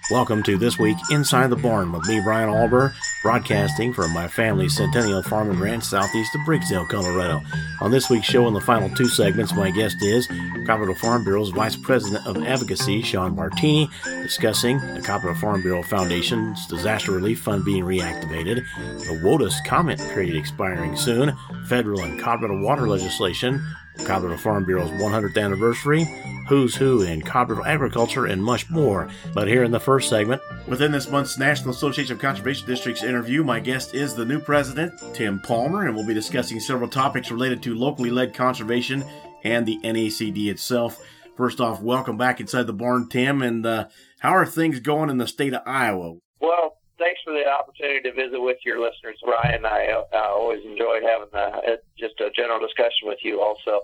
Welcome to This Week Inside the Barn with me, Brian Alber, broadcasting from my family's Centennial Farm and Ranch southeast of Brigsdale, Colorado. On this week's show, in the final two segments, my guest is Colorado Farm Bureau's Vice President of Advocacy, Sean Martini, discussing the Colorado Farm Bureau Foundation's Disaster Relief Fund being reactivated, the WOTUS comment period expiring soon, federal and Colorado water legislation, Colorado Farm Bureau's 100th anniversary, who's who in Colorado agriculture, and much more. But here in the first segment, within this month's National Association of Conservation Districts interview, my guest is the new president, Tim Palmer, and we'll be discussing several topics related to locally led conservation and the NACD itself. First off, welcome back inside the barn, Tim, and how are things going in the state of Iowa? Well, thanks for the opportunity to visit with your listeners, Brian. I always enjoyed having just a general discussion with you also.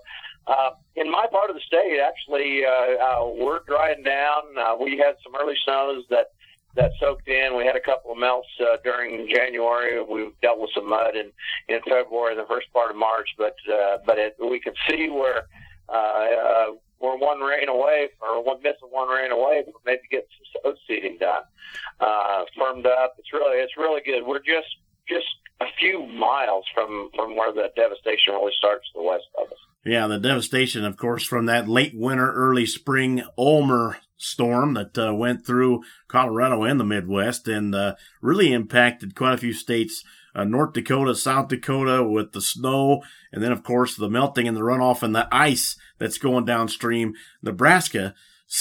In my part of the state, actually, we're drying down. We had some early snows that soaked in. We had a couple of melts during January. We dealt with some mud in February and the first part of March, but we could see where we're one rain away, or one miss of one rain away, from maybe getting some oat seeding done. Firmed up. It's really good. We're just a few miles from where the devastation really starts to the west of us. Yeah, the devastation, of course, from that late winter, early spring Ulmer storm that went through Colorado and the Midwest and really impacted quite a few states, North Dakota, South Dakota with the snow, and then, of course, the melting and the runoff and the ice that's going downstream. Nebraska,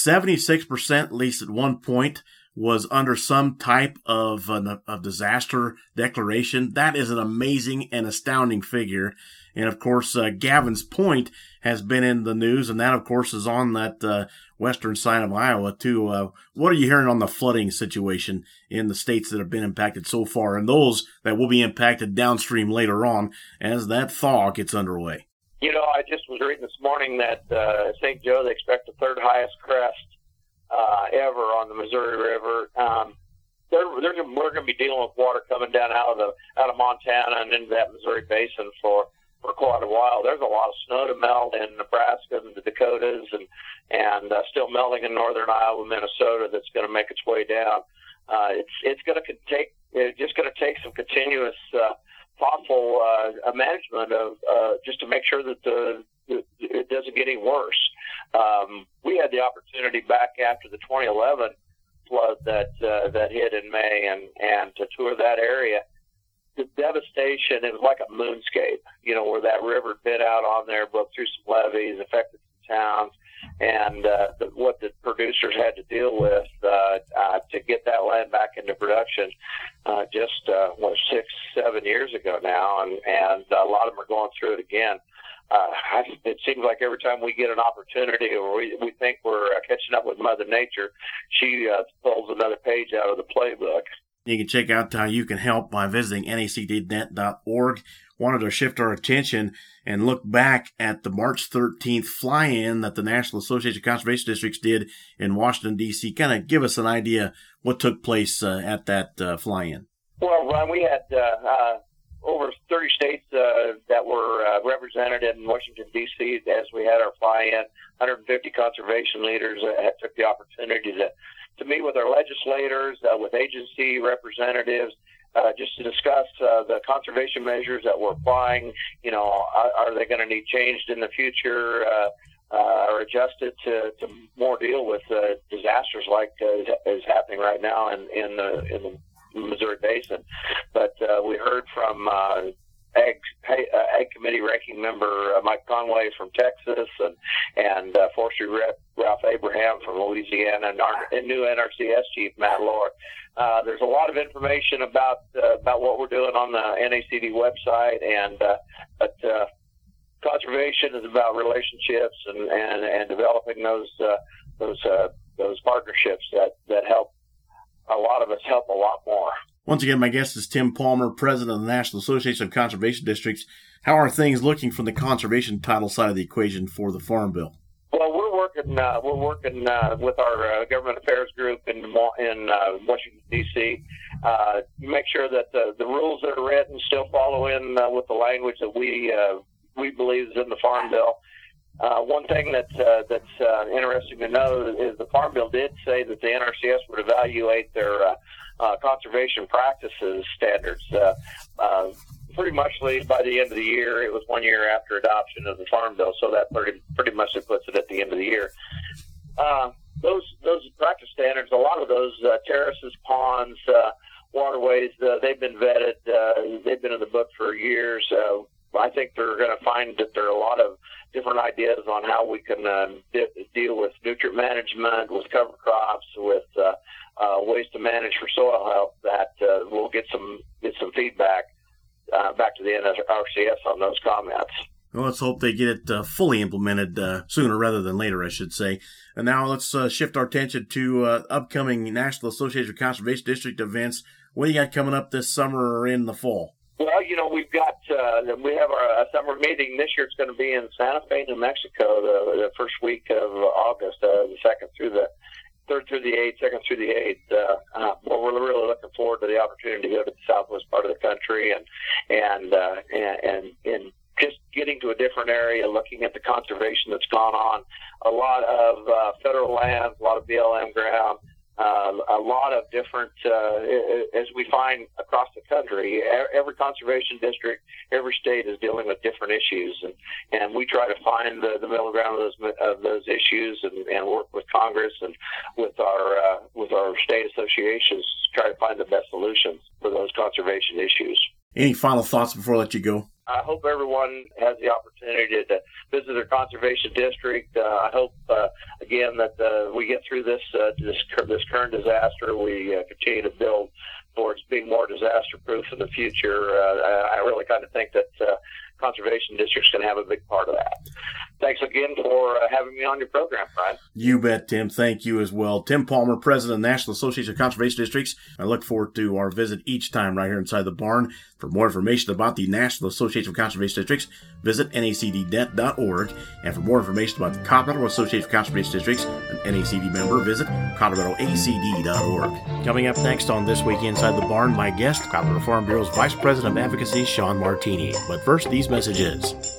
76%, at least at one point, was under some type of disaster declaration. That is an amazing and astounding figure. And, of course, Gavin's Point has been in the news, and that, of course, is on that western side of Iowa, too. What are you hearing on the flooding situation in the states that have been impacted so far, and those that will be impacted downstream later on as that thaw gets underway? You know, I just was reading this morning that St. Joe, they expect the third highest crest ever on the Missouri River. We're going to be dealing with water coming down out of Montana and into that Missouri Basin for quite a while. There's a lot of snow to melt in Nebraska and the Dakotas, and still melting in northern Iowa, Minnesota. That's going to make its way down. It's going to take some continuous, thoughtful management of just to make sure that it doesn't get any worse. We had the opportunity back after the 2011 flood that hit in May, and to tour that area. The devastation, it was like a moonscape, you know, where that river bit out on there, broke through some levees, affected some towns, and what the producers had to deal with to get that land back into production 6-7 years ago now, and a lot of them are going through it again. It seems like every time we get an opportunity or we think we're catching up with Mother Nature, she pulls another page out of the playbook. You can check out how you can help by visiting nacdnet.org. Wanted to shift our attention and look back at the March 13th fly-in that the National Association of Conservation Districts did in Washington, D.C. Kind of give us an idea what took place at that fly-in. Well, Ron, we had over 30 states that were represented in Washington, D.C. as we had our fly-in. 150 conservation leaders took the opportunity to meet with our legislators, with agency representatives, just to discuss the conservation measures that we're applying. You know, are they going to need changed in the future or adjusted to more deal with disasters like is happening right now in the Missouri Basin? But we heard from Ag Committee ranking member Mike Conway from Texas, and Forestry Rep Ralph Abraham from Louisiana, and our new NRCS chief Matt Lohr. There's a lot of information about what we're doing on the NACD website, but conservation is about relationships and developing those partnerships that help a lot of us help a lot more. Once again, my guest is Tim Palmer, president of the National Association of Conservation Districts. How are things looking from the conservation title side of the equation for the Farm Bill? Well, we're working with our government affairs group in Washington, D.C. Make sure that the rules that are written still follow in with the language that we believe is in the Farm Bill. One thing that's interesting to know is the Farm Bill did say that the NRCS would evaluate their conservation practices standards pretty much by the end of the year. It was 1 year after adoption of the Farm Bill, so that pretty much puts it at the end of the year. Those practice standards, a lot of those terraces, ponds, waterways, they've been vetted. They've been in the book for years. I think they're going to find that there are a lot of different ideas on how we can deal with nutrient management, with cover crops, with ways to manage for soil health. That we'll get some feedback back to the NRCS on those comments. Well, let's hope they get it fully implemented sooner rather than later, I should say. And now let's shift our attention to upcoming National Association of Conservation District events. What do you got coming up this summer or in the fall? Well, we have our summer meeting this year. It's going to be in Santa Fe, New Mexico, the first week of August, the 3rd through the 8th. Well, we're really looking forward to the opportunity to go to the southwest part of the country and just getting to a different area, looking at the conservation that's gone on. A lot of federal lands, a lot of BLM ground, a lot of different, as we find across the country, every conservation district, every state is dealing with different issues, and we try to find the middle ground of those issues and work with Congress and with our state associations to try to find the best solutions for those conservation issues. Any final thoughts before I let you go? I hope everyone has the opportunity to visit their conservation district. I hope, again, that we get through this current disaster. We continue to build towards being more disaster-proof in the future. I really kind of think that conservation districts can have a big part of that. Thanks again for having me on your program, Brian. You bet, Tim. Thank you as well. Tim Palmer, President of the National Association of Conservation Districts. I look forward to our visit each time right here inside the barn. For more information about the National Association of Conservation Districts, visit nacdnet.org. And for more information about the Colorado Association of Conservation Districts, an NACD member, visit coloradoacd.org. Coming up next on This Week Inside the Barn, my guest, Colorado Farm Bureau's Vice President of Advocacy, Sean Martini. But first, these messages.